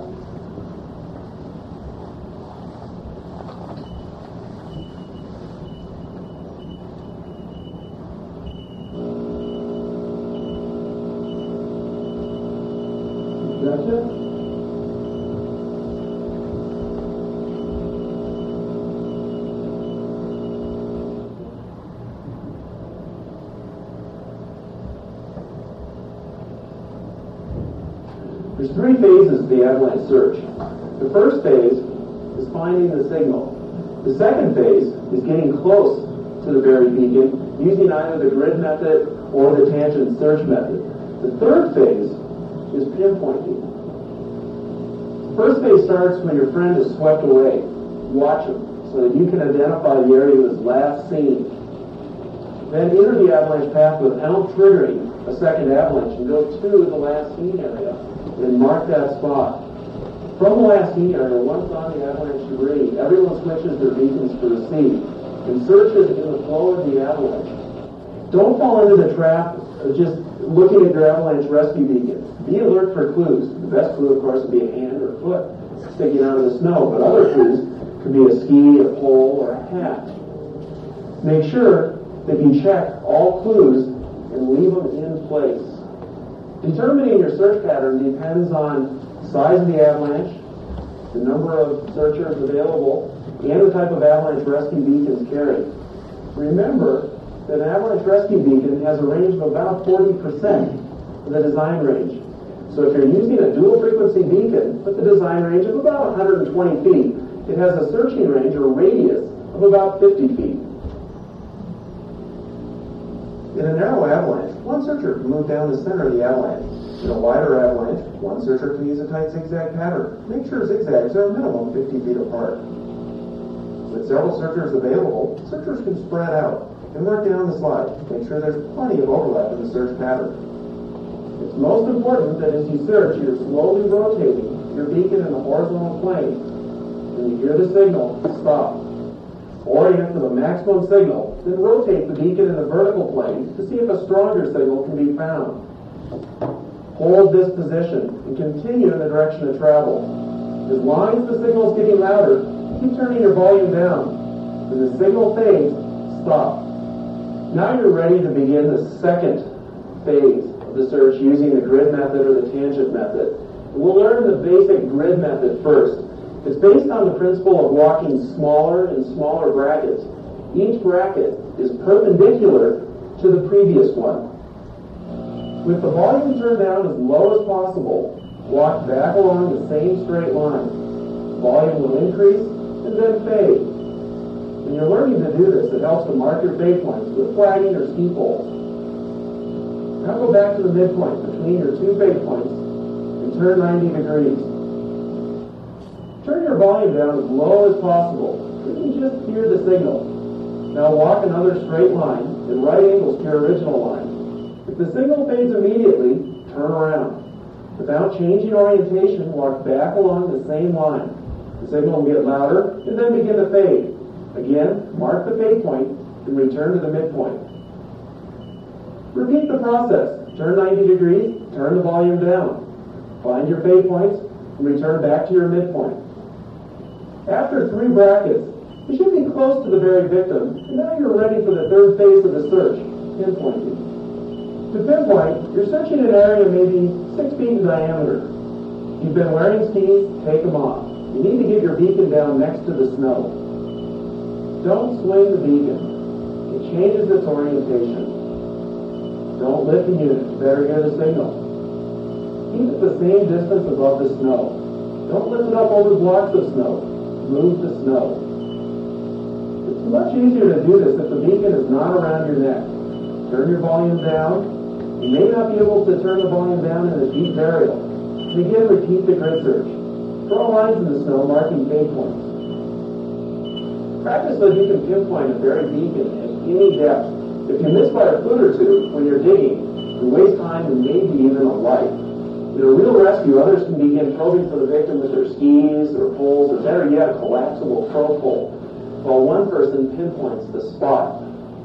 Gotcha? There's three phases of the avalanche search. The first phase is finding the signal. The second phase is getting close to the buried beacon using either the grid method or the tangent search method. The third phase is pinpointing. First phase starts when your friend is swept away. Watch him so that you can identify the area he was last seen. Then enter the avalanche path without triggering a second avalanche and go to the last seen area. Then mark that spot. From the last seen area, once on the avalanche debris, everyone switches their beacons to receive and searches in the flow of the avalanche. Don't fall into the trap of just looking at your avalanche rescue beacon. Be alert for clues. The best clue, of course, would be a hand or a foot sticking out of the snow, but other clues could be a ski, a pole, or a hat. Make sure that you check all clues and leave them in place. Determining your search pattern depends on the size of the avalanche, the number of searchers available, and the type of avalanche rescue beacons carried. Remember that an avalanche rescue beacon has a range of about forty percent of the design range. So if you're using a dual frequency beacon with a design range of about one hundred twenty feet, it has a searching range or radius of about fifty feet. In a narrow avalanche, one searcher can move down the center of the avalanche. In a wider avalanche, one searcher can use a tight zigzag pattern. Make sure zigzags are a minimum fifty feet apart. With several searchers available, searchers can spread out and work down the slide. Make sure there's plenty of overlap in the search pattern. It's most important that as you search, you're slowly rotating your beacon in the horizontal plane. When you hear the signal, stop. Orient to the maximum signal, then rotate the beacon in the vertical plane to see if a stronger signal can be found. Hold this position and continue in the direction of travel. As long as the signal is getting louder, keep turning your volume down. When the signal fades, stop. Now you're ready to begin the second phase of the search using the grid method or the tangent method. We'll learn the basic grid method first. It's based on the principle of walking smaller and smaller brackets. Each bracket is perpendicular to the previous one. With the volume turned down as low as possible, walk back along the same straight line. Volume will increase and then fade. When you're learning to do this, it helps to mark your fade points with flagging or ski poles. Now go back to the midpoint between your two fade points and turn ninety degrees. Turn your volume down as low as possible. You can just hear the signal. Now walk another straight line at right angles to your original line. If the signal fades immediately, turn around. Without changing orientation, walk back along the same line. The signal will get louder and then begin to fade. Again, mark the fade point and return to the midpoint. Repeat the process. Turn ninety degrees, turn the volume down. Find your fade points and return back to your midpoint. After three brackets, you should be close to the very victim, and now you're ready for the third phase of the search, pinpointing. To pinpoint, you're searching an area maybe six feet in diameter. You've been wearing skis, take them off. You need to get your beacon down next to the snow. Don't swing the beacon. It changes its orientation. Don't lift the unit. You better hear the signal. Keep it the same distance above the snow. Don't lift it up over blocks of snow. Move the snow. It's much easier to do this if the beacon is not around your neck. Turn your volume down. You may not be able to turn the volume down in a deep burial. And again, repeat the grid search. Draw lines in the snow marking fade points. Practice so you can pinpoint a buried beacon at any depth. If you miss by a foot or two when you're digging, you waste time and maybe even a life. In a real rescue, others can begin probing for the victim with their skis or poles, or better yet, a collapsible pro pole, while one person pinpoints the spot.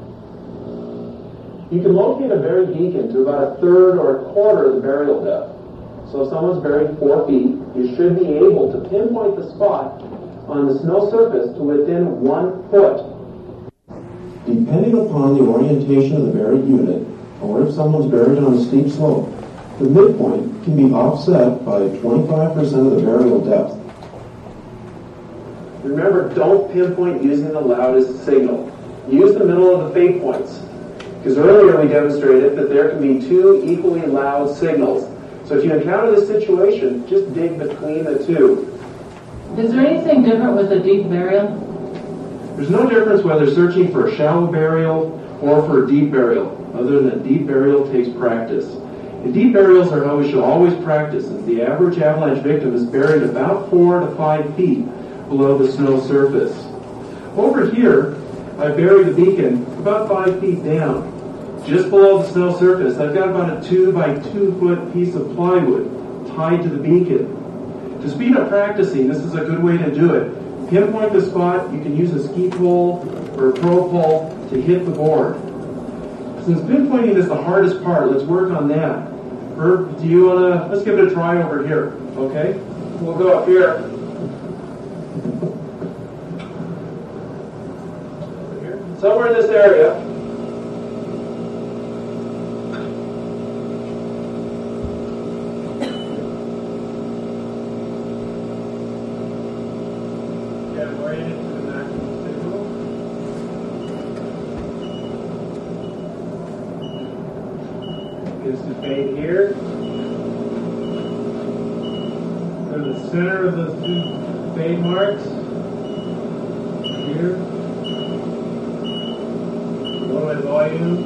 You can locate a buried beacon to about a third or a quarter of the burial depth. So if someone's buried four feet, you should be able to pinpoint the spot on the snow surface to within one foot. Depending upon the orientation of the buried unit, or if someone's buried on a steep slope, the midpoint can be offset by twenty-five percent of the burial depth. Remember, don't pinpoint using the loudest signal. Use the middle of the fade points. Because earlier we demonstrated that there can be two equally loud signals. So if you encounter this situation, just dig between the two. Is there anything different with a deep burial? There's no difference whether searching for a shallow burial or for a deep burial, other than that deep burial takes practice. And deep burials are how we should always practice, as the average avalanche victim is buried about four to five feet below the snow surface. Over here, I buried the beacon about five feet down. Just below the snow surface, I've got about a two by two foot piece of plywood tied to the beacon. To speed up practicing, this is a good way to do it. Pinpoint the spot. You can use a ski pole or a pro pole to hit the board. Since pinpointing is the hardest part, let's work on that. Herb, do you want to, let's give it a try over here, okay? We'll go up here. Somewhere in this area. Get it oriented to the maximum signal. Gives the fade here. Go to the center of those two fade marks. Here. Lower the volume.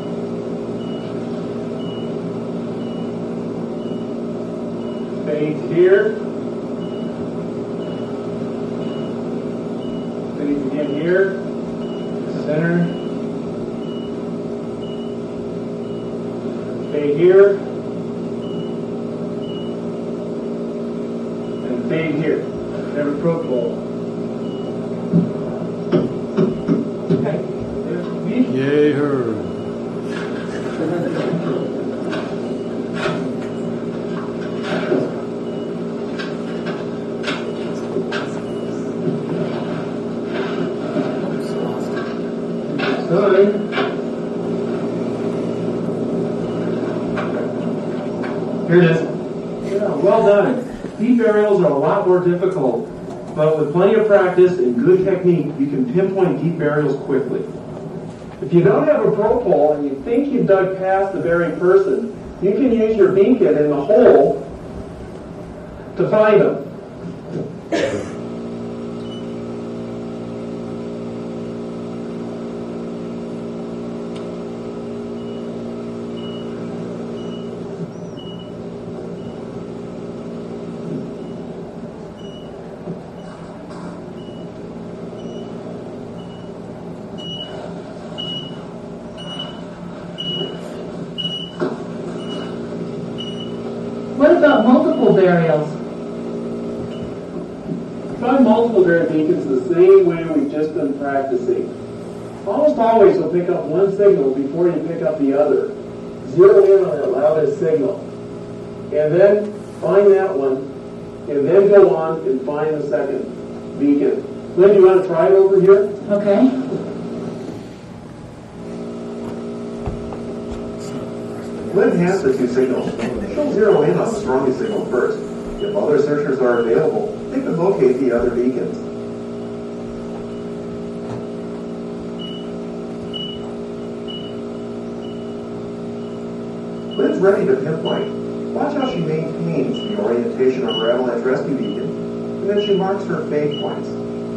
Fades here. Fades again here. Center. Fade here. And fade here. Never pro pole. Yay, her. Sorry. Here it is. Yeah, well done. Deep burials are a lot more difficult, but with plenty of practice and good technique, you can pinpoint deep burials quickly. If you don't have a pro pole and you think you've dug past the buried person, you can use your beacon in the hole to find them. What about multiple burials? Find multiple buried beacons the same way we've just been practicing. Almost always you'll pick up one signal before you pick up the other. Zero in on that loudest signal. And then find that one, and then go on and find the second beacon. Lynn, do you want to try it over here? Okay. Lynn has the two signals. She'll zero in on the strongest signal first. If other searchers are available, they can locate the other beacons. Lynn's ready to pinpoint. Watch how she maintains the orientation of her avalanche rescue beacon, and then she marks her fade points.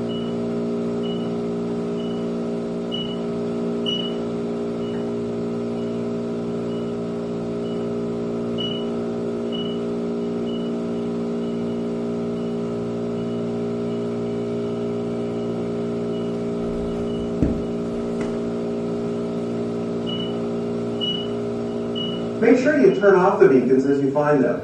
Make sure you turn off the beacons as you find them.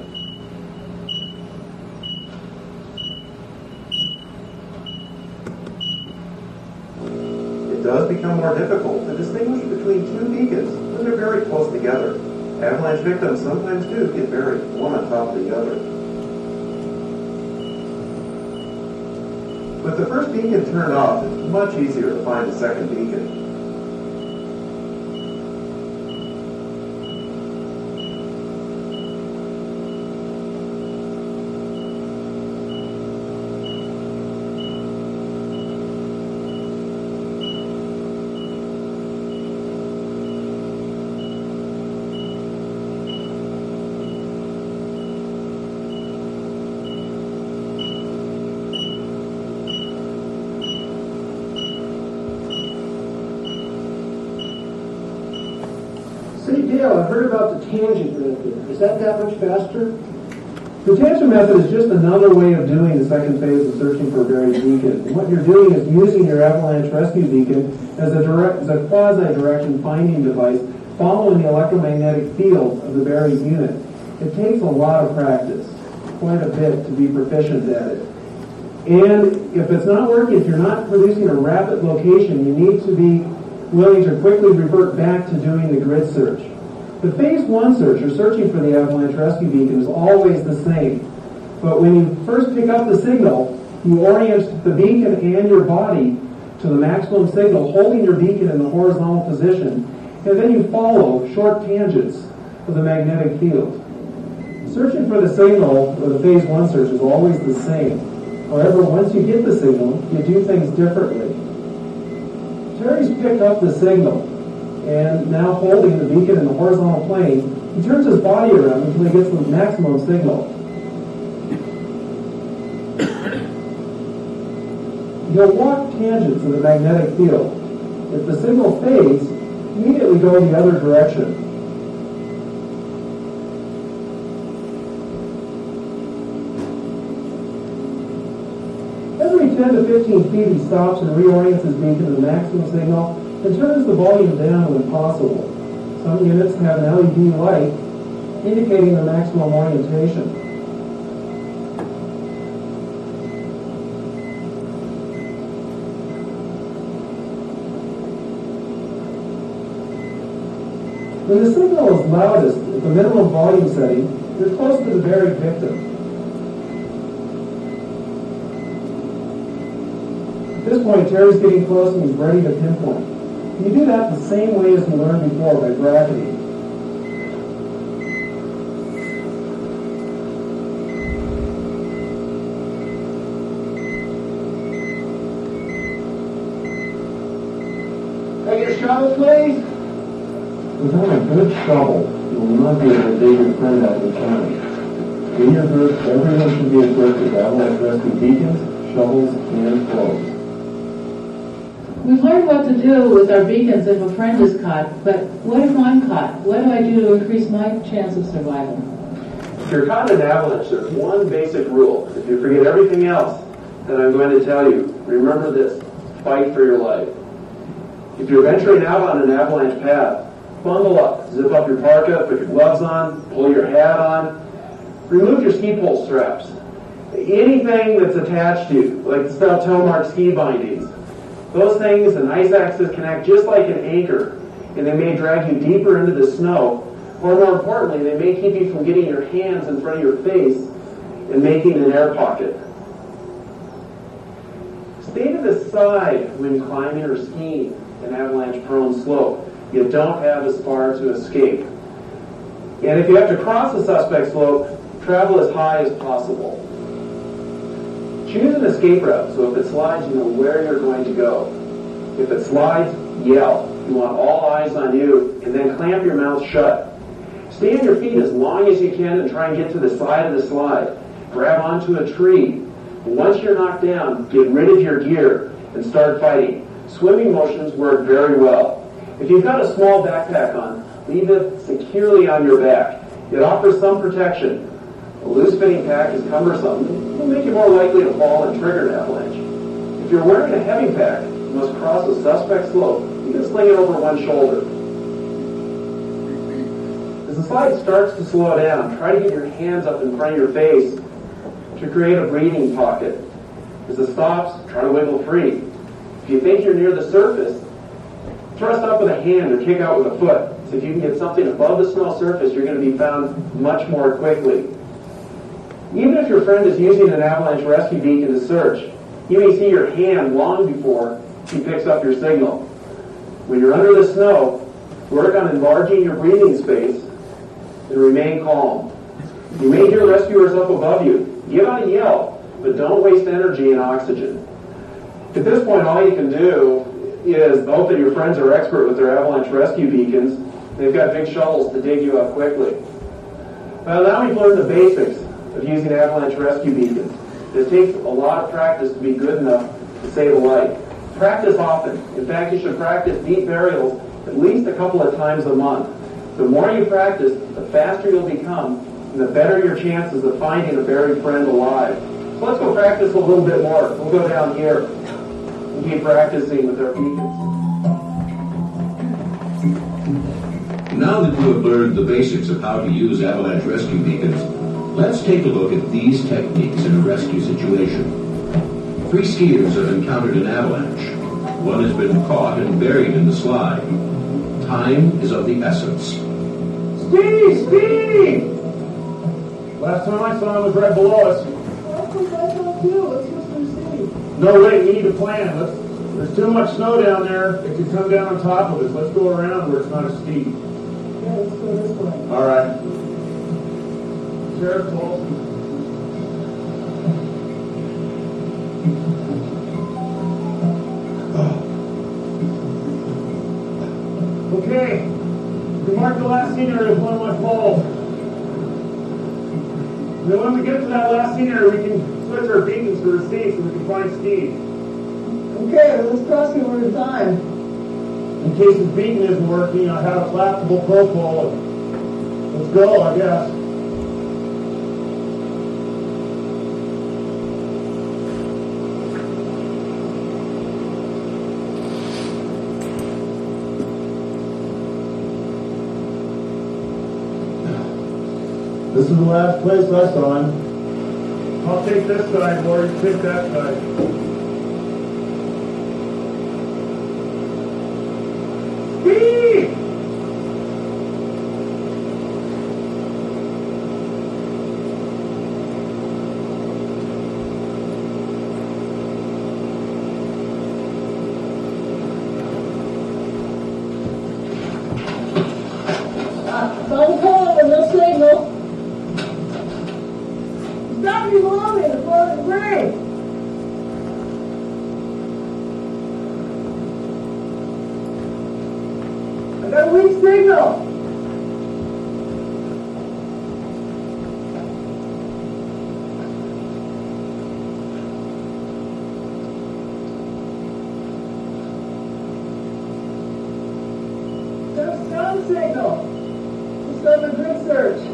It does become more difficult to distinguish between two beacons when they're very close together. Avalanche victims sometimes do get buried one on top of the other. With the first beacon turned off, it's much easier to find the second beacon. Say, Dale, I heard about the tangent method. Is that that much faster? The tangent method is just another way of doing the second phase of searching for a buried beacon. And what you're doing is using your avalanche rescue beacon as a direct, as a quasi-direction finding device following the electromagnetic field of the buried unit. It takes a lot of practice, quite a bit, to be proficient at it. And if it's not working, if you're not producing a rapid location, you need to be willing to quickly revert back to doing the grid search. The phase one search, or searching for the avalanche rescue beacon, is always the same. But when you first pick up the signal, you orient the beacon and your body to the maximum signal, holding your beacon in the horizontal position, and then you follow short tangents of the magnetic field. Searching for the signal, or the phase one search, is always the same. However, once you get the signal, you do things differently. Terry's picked up the signal, and now holding the beacon in the horizontal plane, he turns his body around until he gets the maximum signal. He'll walk tangents in the magnetic field. If the signal fades, immediately go in the other direction. Every ten to fifteen feet, he stops and reorients his beacon to the maximum signal and turns the volume down when possible. Some units have an L E D light indicating the maximum orientation. When the signal is loudest at the minimum volume setting, you're close to the buried victim. At this point, Terry's getting close and he's ready to pinpoint. You do that the same way as we learned before, by bracketing. Can I get a shovel, please? Without a good shovel, you will not be able to dig your friend out of the challenge. In your group, everyone should be equipped with avalanche rescue beacons, shovels, and clothes. We've learned what to do with our beacons if a friend is caught, but what if I'm caught? What do I do to increase my chance of survival? If you're caught in an avalanche, there's one basic rule. If you forget everything else that I'm going to tell you, remember this: fight for your life. If you're venturing out on an avalanche path, bundle up, zip up your parka, put your gloves on, pull your hat on, remove your ski pole straps, anything that's attached to, like the style toe mark ski bindings, those things and ice axes can act just like an anchor, and they may drag you deeper into the snow, or more importantly, they may keep you from getting your hands in front of your face and making an air pocket. Stay to the side when climbing or skiing an avalanche-prone slope. You don't have as far to escape. And if you have to cross a suspect slope, travel as high as possible. Choose an escape route, so if it slides, you know where you're going to go. If it slides, yell. You want all eyes on you, and then clamp your mouth shut. Stay on your feet as long as you can and try and get to the side of the slide. Grab onto a tree. Once you're knocked down, get rid of your gear and start fighting. Swimming motions work very well. If you've got a small backpack on, leave it securely on your back. It offers some protection. A loose-fitting pack is cumbersome. It'll make you more likely to fall and trigger an avalanche. If you're wearing a heavy pack, you must cross a suspect slope. You can sling it over one shoulder. As the slide starts to slow down, try to get your hands up in front of your face to create a breathing pocket. As it stops, try to wiggle free. If you think you're near the surface, thrust up with a hand or kick out with a foot. So if you can get something above the snow surface, you're going to be found much more quickly. Even if your friend is using an avalanche rescue beacon to search, you may see your hand long before he picks up your signal. When you're under the snow, work on enlarging your breathing space and remain calm. You may hear rescuers up above you. Give out a yell, but don't waste energy and oxygen. At this point, all you can do is hope that your friends are expert with their avalanche rescue beacons. They've got big shovels to dig you up quickly. Well, now we've learned the basics of using avalanche rescue beacons. It takes a lot of practice to be good enough to save a life. Practice often. In fact, you should practice deep burials at least a couple of times a month. The more you practice, the faster you'll become, and the better your chances of finding a buried friend alive. So let's go practice a little bit more. We'll go down here and keep practicing with our beacons. Now that you have learned the basics of how to use avalanche rescue beacons, let's take a look at these techniques in a rescue situation. Three skiers have encountered an avalanche. One has been caught and buried in the slide. Time is of the essence. Steve! Steve! Last time I saw him was right below us. That's what I thought too. Let's just proceed. No, wait, we need a plan. Let's, there's too much snow down there. It could come down on top of us. Let's go around where it's not as steep. Yeah, let's go this way. All right. Sheriff Olson. Okay. We marked the last scene area with one of my poles. And then when we get to that last scene area, we can switch our beacons to receive so we can find Steve. Okay, let's cross it one at a time. In case his beacon isn't working, I have a collapsible pro pole. Let's go, I guess. This is the last place I saw him. I'll take this side, or you take that side. Steve! Uh, don't call it, no signal. Stop you below me, the floating grave. I got a weak signal. Got a strong signal. Just got a good search.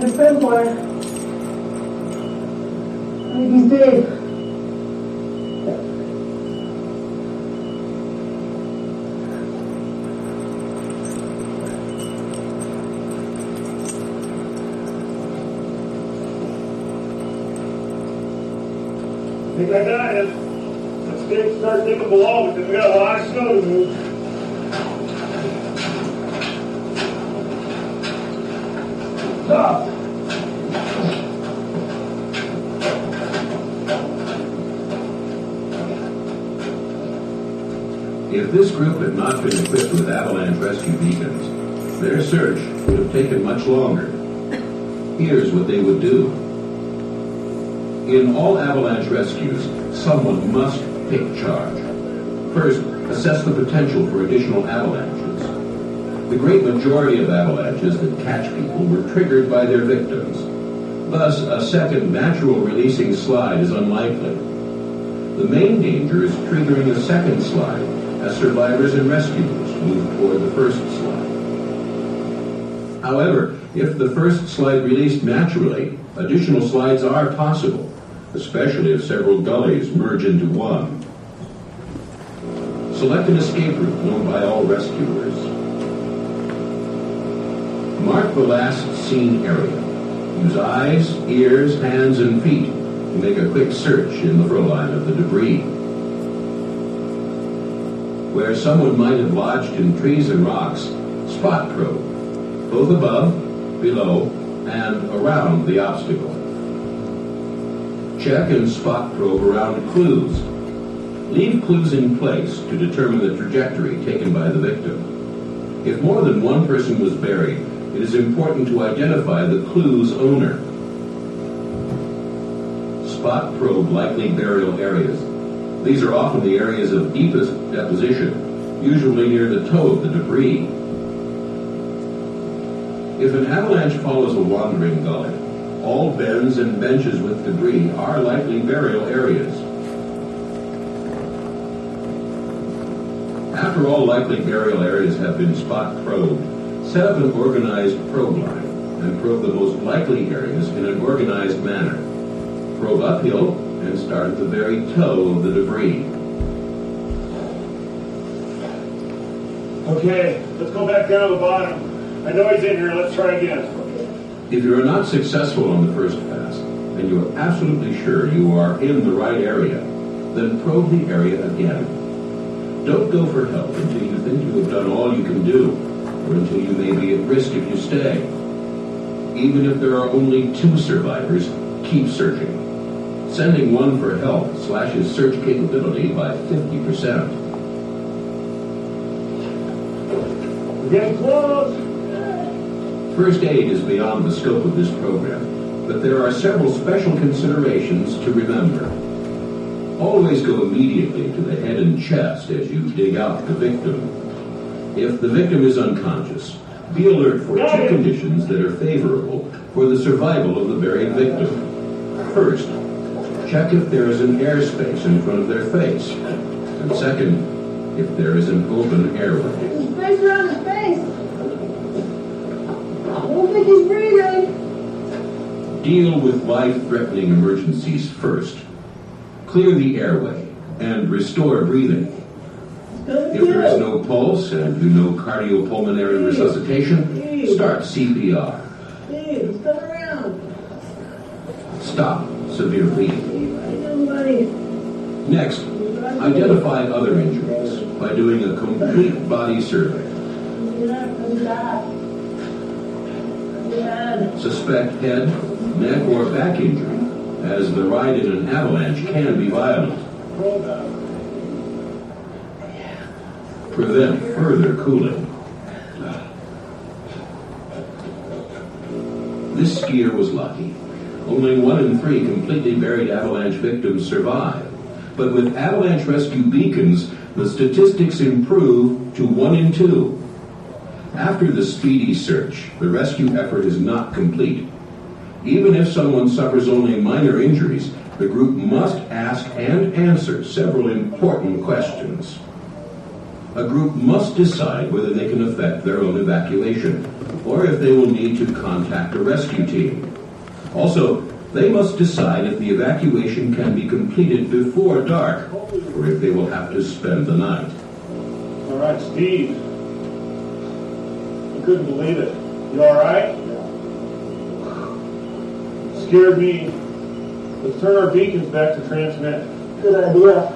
my friend boy. I think he's Dave. I think I got it. Let's dig, start digging below because we got a lot of snow to move. Stop! If this group had not been equipped with avalanche rescue beacons, their search would have taken much longer. Here's what they would do. In all avalanche rescues, someone must take charge. First, assess the potential for additional avalanches. The great majority of avalanches that catch people were triggered by their victims. Thus, a second natural releasing slide is unlikely. The main danger is triggering a second slide as survivors and rescuers move toward the first slide. However, if the first slide released naturally, additional slides are possible, especially if several gullies merge into one. Select an escape route known by all rescuers. Mark the last seen area. Use eyes, ears, hands, and feet to make a quick search in the line of the debris. Where someone might have lodged in trees and rocks, spot probe, both above, below, and around the obstacle. Check and spot probe around clues. Leave clues in place to determine the trajectory taken by the victim. If more than one person was buried, it is important to identify the clue's owner. Spot probe likely burial areas. These are often the areas of deepest deposition, usually near the toe of the debris. If an avalanche follows a wandering gully, all bends and benches with debris are likely burial areas. After all likely burial areas have been spot probed, set up an organized probe line and probe the most likely areas in an organized manner. Probe uphill and start at the very toe of the debris. Okay, let's go back down to the bottom. I know he's in here. Let's try again. If you are not successful on the first pass, and you are absolutely sure you are in the right area, then probe the area again. Don't go for help until you think you have done all you can do, or until you may be at risk if you stay. Even if there are only two survivors, keep searching. Sending one for help slashes search capability by fifty percent. We're getting close! First aid is beyond the scope of this program, but there are several special considerations to remember. Always go immediately to the head and chest as you dig out the victim. If the victim is unconscious, be alert for two conditions that are favorable for the survival of the buried victim. First, check if there is an airspace in front of their face. And second, if there is an open airway. There's space around his face. I don't think he's breathing. Deal with life-threatening emergencies first. Clear the airway and restore breathing. If there is no pulse and you know cardiopulmonary resuscitation, start C P R. Dave, he's coming around. Stop severe bleeding. How you doing, buddy? Next, identify other injuries by doing a complete body survey. Suspect head, neck, or back injury, as the ride in an avalanche can be violent. Prevent further cooling. This skier was lucky. Only one in three completely buried avalanche victims survive. But with avalanche rescue beacons, the statistics improve to one in two. After the speedy search, the rescue effort is not complete. Even if someone suffers only minor injuries, the group must ask and answer several important questions. A group must decide whether they can effect their own evacuation. or if they will need to contact a rescue team. Also, they must decide if the evacuation can be completed before dark, or if they will have to spend the night. All right, Steve. I couldn't believe it. You all right? Scared me. Let's turn our beacons back to transmit. Good idea.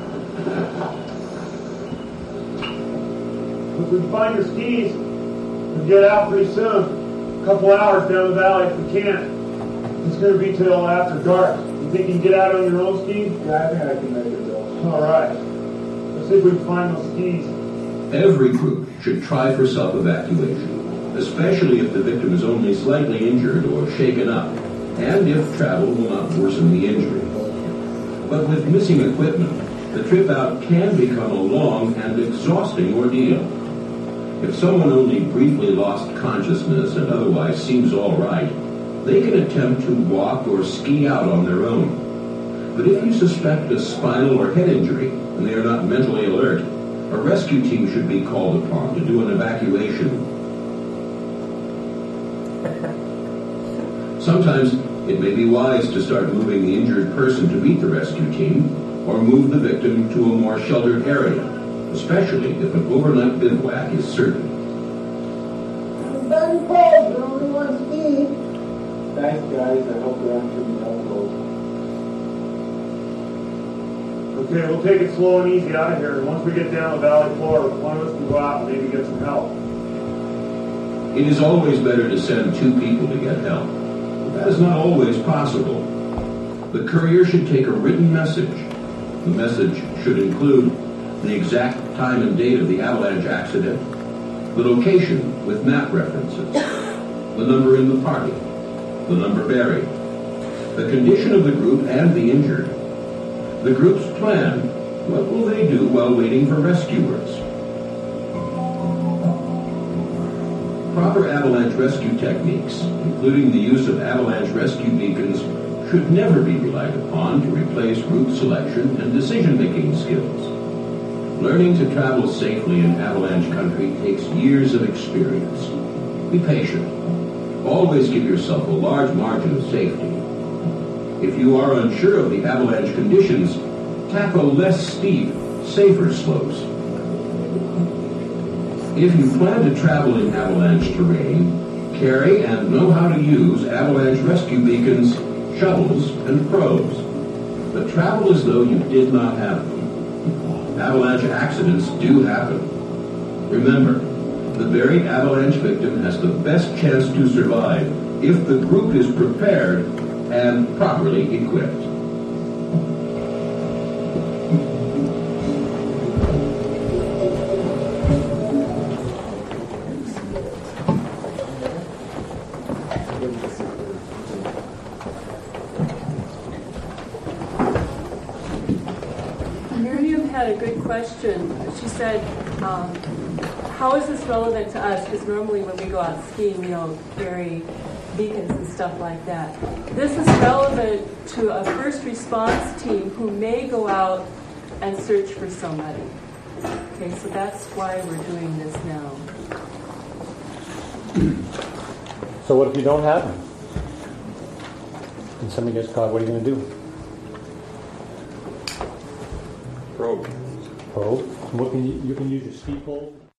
If we can find your skis, we'll get out pretty soon. A couple hours down the valley if we can't. It's going to be till after dark. You think you can get out on your own skis? Yeah, I think I can make it, Bill. All right. Let's see if we can find those skis. Every group should try for self-evacuation, especially if the victim is only slightly injured or shaken up, and if travel will not worsen the injury. But with missing equipment, the trip out can become a long and exhausting ordeal. If someone only briefly lost consciousness and otherwise seems all right, they can attempt to walk or ski out on their own. But if you suspect a spinal or head injury and they are not mentally alert, a rescue team should be called upon to do an evacuation. Sometimes it may be wise to start moving the injured person to meet the rescue team, or move the victim to a more sheltered area, especially if an overnight bivouac is certain. I'm done cold, but only one ski. Thanks, guys. I hope we're actually helpful. Okay, we'll take it slow and easy out of here. And once we get down the valley floor, one of us can go out and maybe get some help. It is always better to send two people to get help. That is not always possible. The courier should take a written message. The message should include the exact time and date of the avalanche accident, the location with map references, the number in the party, the number buried, the condition of the group and the injured, the group's plan, what will they do while waiting for rescuers. Proper avalanche rescue techniques, including the use of avalanche rescue beacons, should never be relied upon to replace route selection and decision-making skills. Learning to travel safely in avalanche country takes years of experience. Be patient. Always give yourself a large margin of safety. If you are unsure of the avalanche conditions, tackle less steep, safer slopes. If you plan to travel in avalanche terrain, carry and know how to use avalanche rescue beacons, shovels, and probes. But travel as though you did not have them. Avalanche accidents do happen. Remember, the buried avalanche victim has the best chance to survive if the group is prepared and properly equipped. Miriam had a good question. She said, um, how is this relevant to us? Because normally when we go out skiing, we don't carry beacons and stuff like that. This is relevant to a first response team who may go out and search for somebody. Okay, so that's why we're doing this now. So what if you don't have them? And somebody gets caught, what are you going to do? Probe. Probe. What can you, you can use your ski pole.